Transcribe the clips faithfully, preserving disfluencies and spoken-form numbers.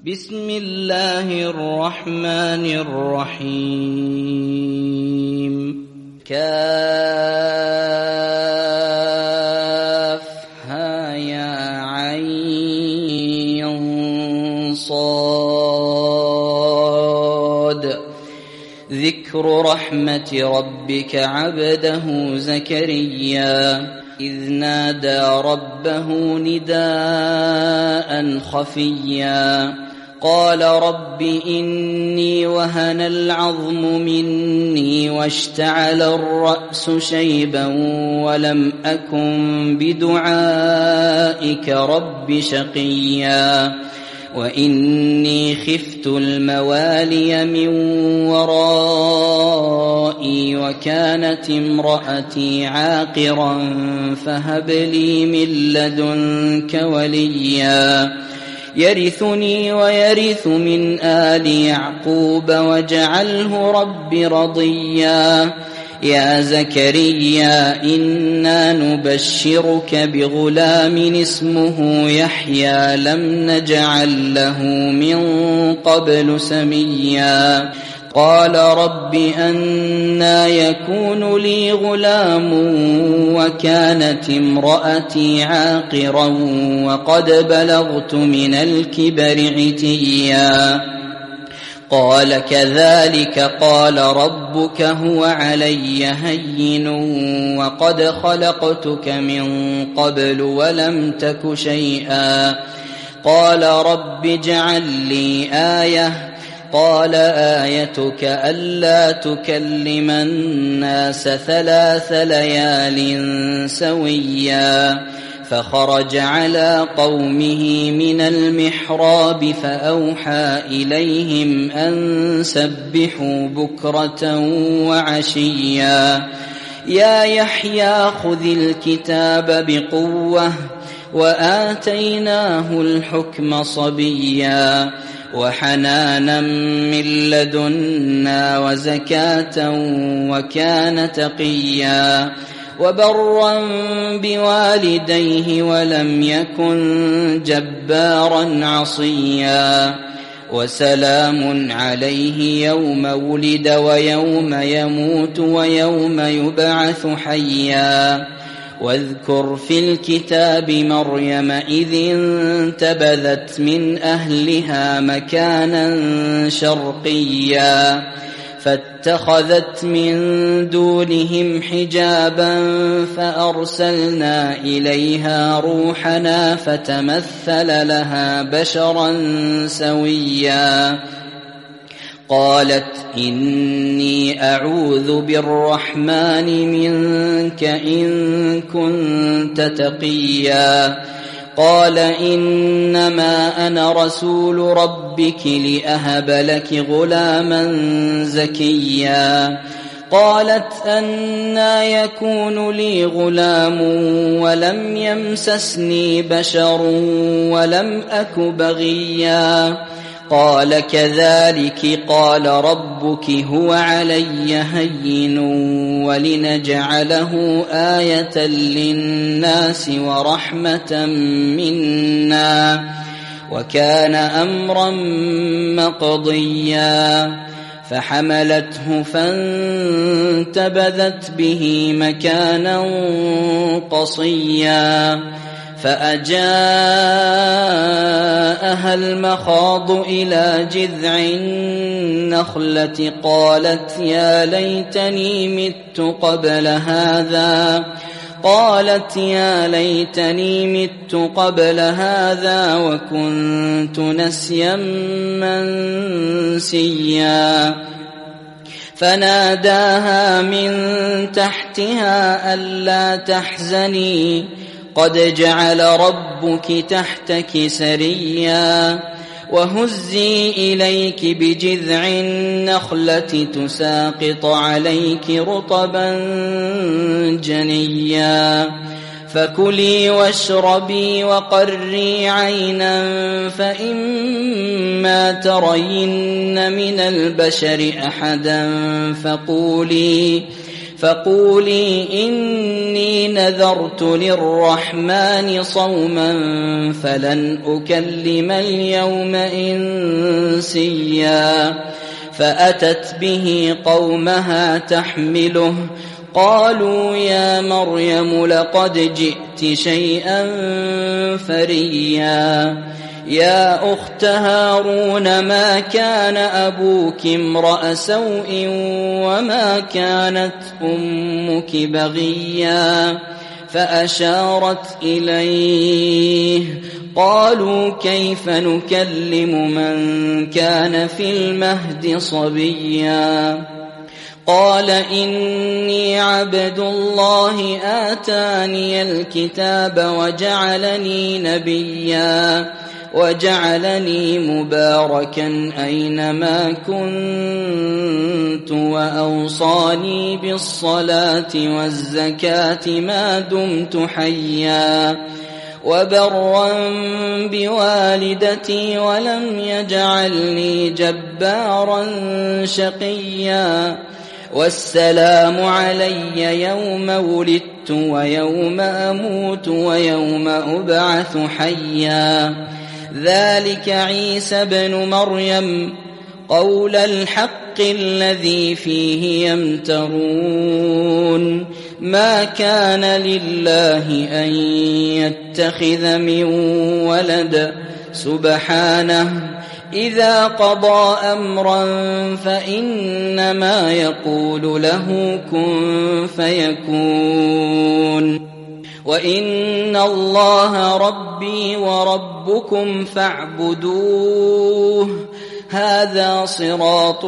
بسم الله الرحمن الرحيم. كافها يا عين صاد. ذكر رحمة ربك عبده زكريا إذ نادى ربه نداء خفيا قال رب إني وهن العظم مني واشتعل الرأس شيبا ولم أكن بدعائك رب شقيا وإني خفت الموالي من ورائي وكانت امرأتي عاقرا فهب لي من لدنك وليا يرثني ويرث من آل يعقوب واجعله رب رضيا. يا زكريا إنا نبشرك بغلام اسمه يحيى لم نجعل له من قبل سميا قال رب أنى يكون لي غلام وكانت امرأتي عاقرا وقد بلغت من الكبر عتيا قال كذلك قال ربك هو علي هين وقد خلقتك من قبل ولم تك شيئا قال رب اجعل لي آية قال آيتك ألا تكلم الناس ثلاث ليال سويا فخرج على قومه من المحراب فأوحى إليهم أن سبحوا بكرة وعشيا يا يحيى خذ الكتاب بقوة وآتيناه الحكم صبيا وحنانا من لدنا وزكاة وكان تقيا وبرا بوالديه ولم يكن جبارا عصيا وسلام عليه يوم ولد ويوم يموت ويوم يبعث حيا واذكر في الكتاب مريم إذ انتبذت من أهلها مكانا شرقيا فاتخذت من دونهم حجابا فأرسلنا إليها روحنا فتمثل لها بشرا سويا قالت إني أعوذ بالرحمن منك إن كنت تقيا قال إنما أنا رسول ربك لأهب لك غلاما زكيا قالت أنى يكون لي غلام ولم يمسسني بشر ولم أك بغيا قال كذلك قال ربك هو علي هين ولنجعله آية للناس ورحمة منا وكان أمرا مقضيا فحملته فانتبذت به مكانا قصيا فأجاءها المخاض إلى جذع النخلة قالت يا ليتني مت قبل هذا قالت يا ليتني مت قبل هذا وكنت نسيا منسيا فناداها من تحتها ألا تحزني قد جعل ربك تحتك سريا وهزي إليك بجذع النخلة تساقط عليك رطبا جنيا فكلي واشربي وقري عينا فإما ترين من البشر أحدا فقولي فقولي إني نذرت للرحمن صوما فلن أكلم اليوم إنسيا فأتت به قومها تحمله قالوا يا مريم لقد جئت شيئا فريا يا أخت هارون ما كان أبوك امرأ سوء وما كانت أمك بغيا فأشارت إليه قالوا كيف نكلم من كان في المهد صبيا قال إني عبد الله آتاني الكتاب وجعلني نبيا وجعلني مباركا أينما كنت وأوصاني بالصلاة والزكاة ما دمت حيا وبرا بوالدتي ولم يجعلني جبارا شقيا والسلام علي يوم ولدت ويوم أموت ويوم أبعث حيا ذلك عيسى بن مريم قول الحق الذي فيه يمترون ما كان لله أن يتخذ من ولد سبحانه إذا قضى أمرا فإنما يقول له كن فيكون وإن الله ربي وربكم فاعبدوه هذا صراط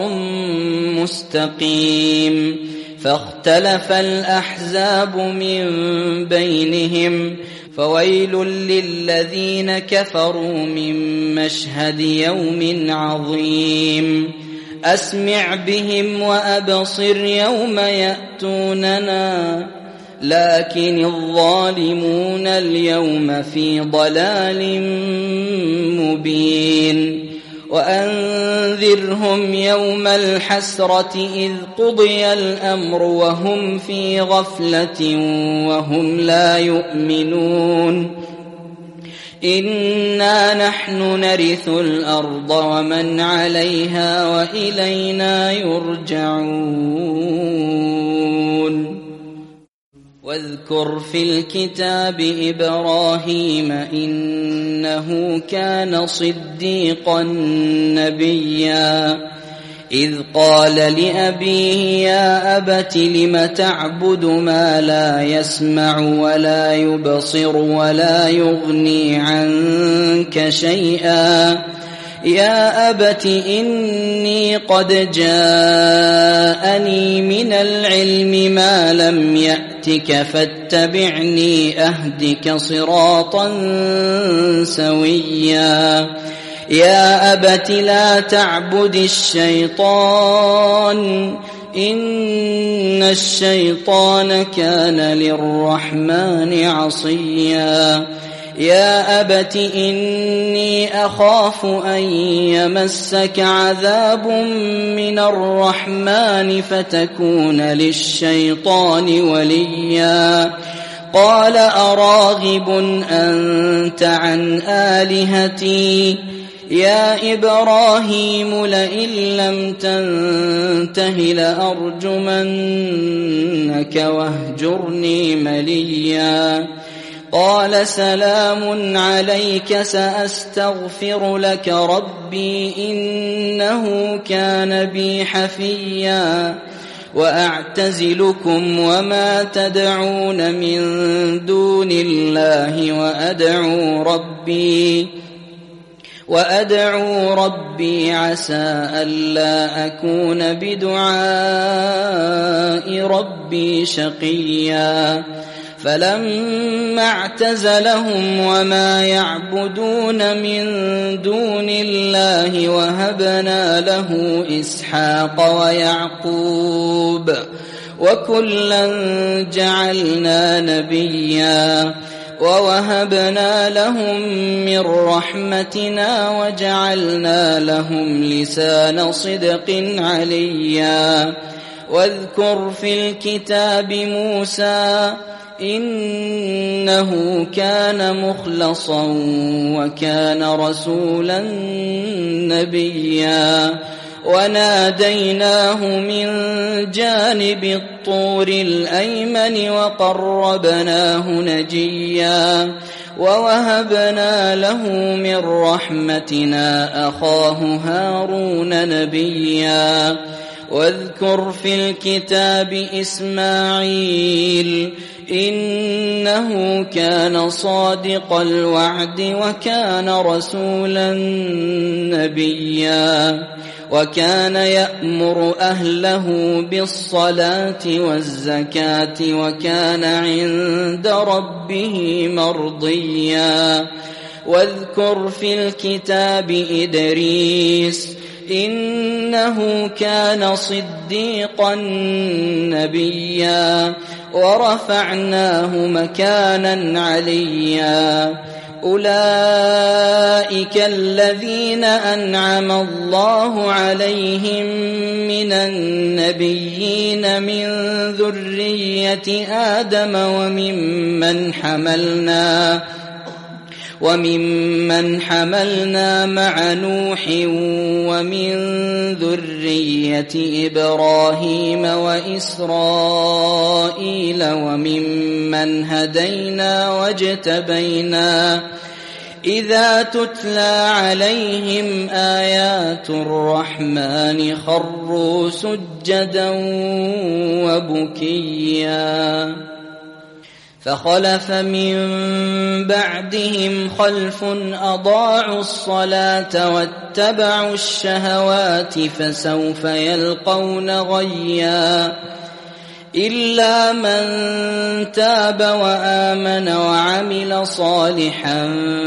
مستقيم فاختلف الأحزاب من بينهم فويل للذين كفروا من مشهد يوم عظيم أسمع بهم وأبصر يوم يأتوننا لكن الظالمون اليوم في ضلال مبين وأنذرهم يوم الحسرة إذ قضي الأمر وهم في غفلة وهم لا يؤمنون إنا نحن نرث الأرض ومن عليها وإلينا يرجعون واذكر في الكتاب إبراهيم إنه كان صديقا نبيا إذ قال لأبيه يا أبت لم تعبد ما لا يسمع ولا يبصر ولا يغني عنك شيئا يا أبت إني قد جاءني من العلم ما لم يأتك فاتبعني أهدك صراطا سويا يا أبت لا تعبد الشيطان إن الشيطان كان للرحمن عصيا يا أبت إني أخاف أن يمسك عذاب من الرحمن فتكون للشيطان وليا قال أراغب أنت عن آلهتي يا إبراهيم لئن لم تنته لأرجمنك واهجرني مليا قال سلام عليك سأستغفر لك ربي إنه كان بي حفيا وأعتزلكم وما تدعون من دون الله وأدعو ربي وأدعو ربي عسى ألا أكون بدعاء ربي شقيا فلما اعتزلهم وما يعبدون من دون الله وهبنا له إسحاق ويعقوب وكلا جعلنا نبيا ووهبنا لهم من رحمتنا وجعلنا لهم لسان صدق عليا واذكر في الكتاب موسى إنه كان مخلصا وكان رسولا نبيا وناديناه من جانب الطور الأيمن وقربناه نجيا ووهبنا له من رحمتنا أخاه هارون نبيا واذكر في الكتاب إسماعيل إنه كان صادق الوعد وكان رسولا نبيا وكان يأمر أهله بالصلاة والزكاة وكان عند ربه مرضيا واذكر في الكتاب إدريس إنه كان صديقا نبيا ورفعناه مكانا عليا أولئك الذين أنعم الله عليهم من النبيين من ذرية آدم وممن حملنا وممن حملنا مع نوح ومن ذرية إبراهيم وإسرائيل وممن هدينا واجتبينا إذا تتلى عليهم آيات الرحمن خروا سجدا وبكيا فخلف من بعدهم خلف أضاعوا الصلاة واتبعوا الشهوات فسوف يلقون غيا إلا من تاب وآمن وعمل صالحا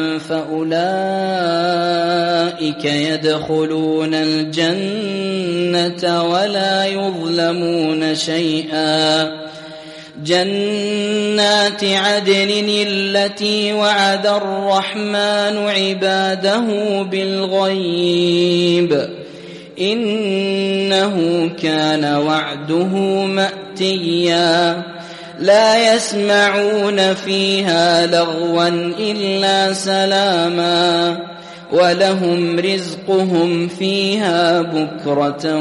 فأولئك يدخلون الجنة ولا يظلمون شيئا جنات عدن التي وعد الرحمن عباده بالغيب إنه كان وعده مأتيا لا يسمعون فيها لغوا إلا سلاما ولهم رزقهم فيها بكرة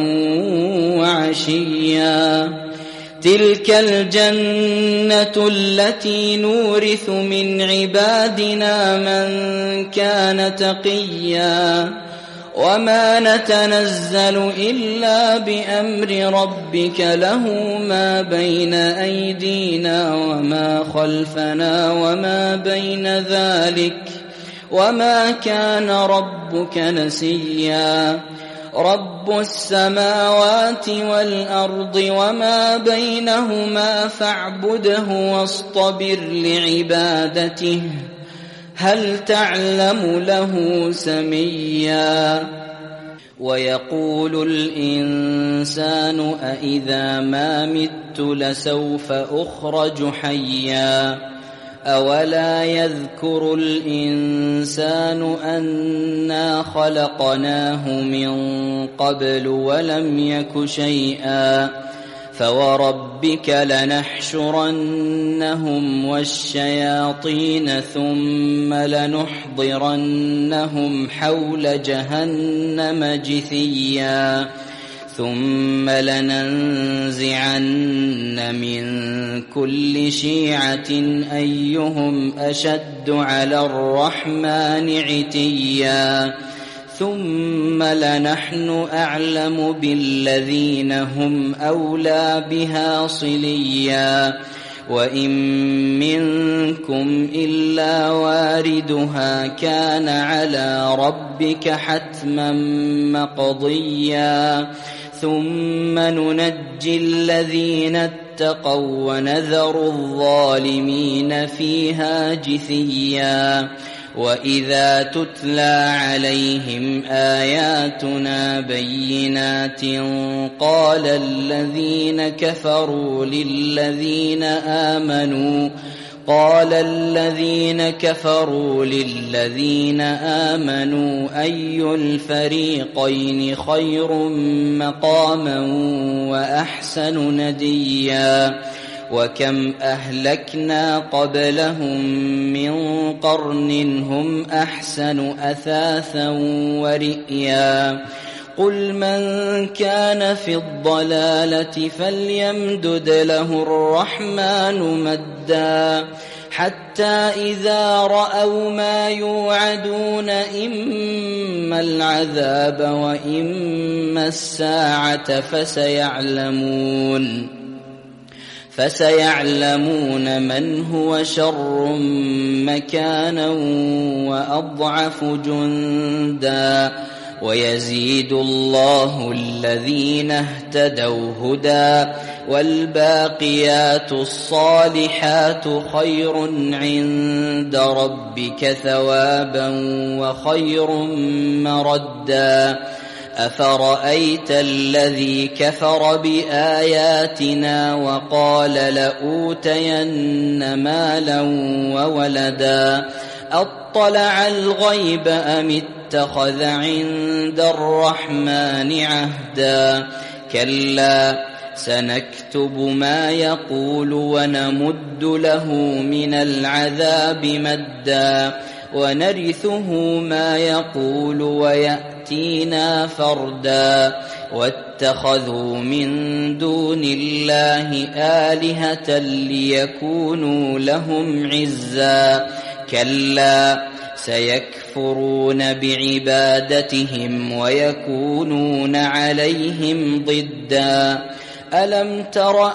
وعشيا تلك الجنة التي نورث من عبادنا من كان تقيا وما نتنزل إلا بأمر ربك له ما بين أيدينا وما خلفنا وما بين ذلك وما كان ربك نسيا رب السماوات والأرض وما بينهما فاعبده واصطبر لعبادته هل تعلم له سميا ويقول الإنسان أإذا ما مت لسوف أخرج حيا أولا يذكر الإنسان أنا خلقناه من قبل ولم يك شيئا فوربك لنحشرنهم والشياطين ثم لنحضرنهم حول جهنم جثيا ثم لننزعن من كل شيعة أيهم أشد على الرحمن عتيا ثم لنحن أعلم بالذين هم أولى بها صليا وإن منكم إلا واردها كان على ربك حتما مقضيا ثم ننجي الذين اتقوا ونذر الظالمين فيها جثيا وإذا تتلى عليهم آياتنا بينات قال الذين كفروا للذين آمنوا قال الذين كفروا للذين آمنوا أي الفريقين خير مقاما وأحسن نديا وكم أهلكنا قبلهم من قرن هم أحسن أثاثا ورئيا قل من كان في الضلالة فليمدد له الرحمن مدا حتى إذا رأوا ما يوعدون إما العذاب وإما الساعة فسيعلمون فسيعلمون من هو شر مكانا وأضعف جندا ويزيد الله الذين اهتدوا هدى والباقيات الصالحات خير عند ربك ثوابا وخير مردا أفرأيت الذي كفر بآياتنا وقال لأوتين مالا وولدا أطلع الغيب أم اتخذ عند الرحمن عهدا كلا سنكتب ما يقول ونمد له من العذاب مدا ونرثه ما يقول ويأتينا فردا واتخذوا من دون الله آلهة ليكونوا لهم عزا كلا سيكفرون بعبادتهم ويكونون عليهم ضدا ألم تر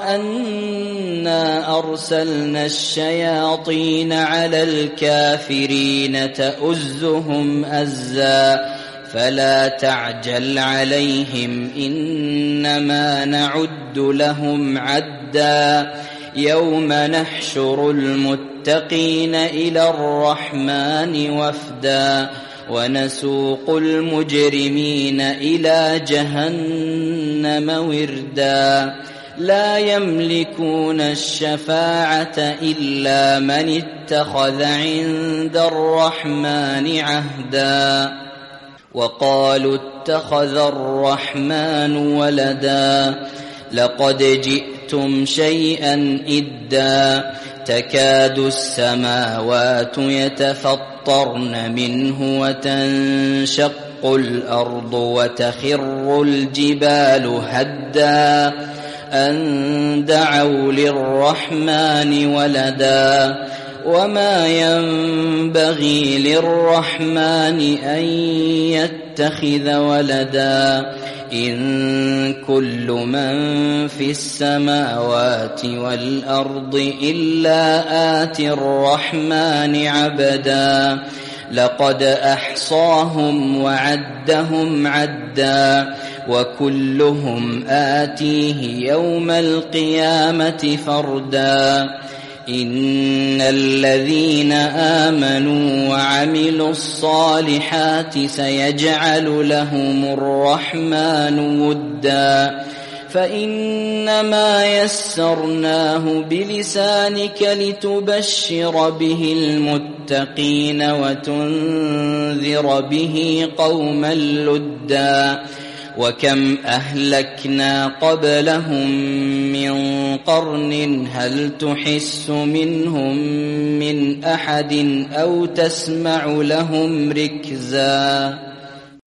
أنا أرسلنا الشياطين على الكافرين تؤزهم أزا فلا تعجل عليهم إنما نعد لهم عدا يوم نحشر المتقين إلى الرحمن وفدا ونسوق المجرمين إلى جهنم وردا لا يملكون الشفاعة إلا من اتخذ عند الرحمن عهدا وقالوا اتخذ الرحمن ولدا لقد جئتم شيئا إدا تكاد السماوات يتفطرن منه وتنشق الأرض وتخر الجبال هدا أن دعوا للرحمن ولدا وما ينبغي للرحمن أن يتخذ ولدا إن كل من في السماوات والأرض إلا آتي الرحمن عبدا لقد أحصاهم وعدهم عدا وكلهم آتيه يوم القيامة فردا إن الذين آمنوا وعملوا الصالحات سيجعل لهم الرحمن ودا فإنما يسرناه بلسانك لتبشر به المتقين وتنذر به قوما لدا وكم أهلكنا قبلهم من قرن هل تحس منهم من أحد أو تسمع لهم ركزا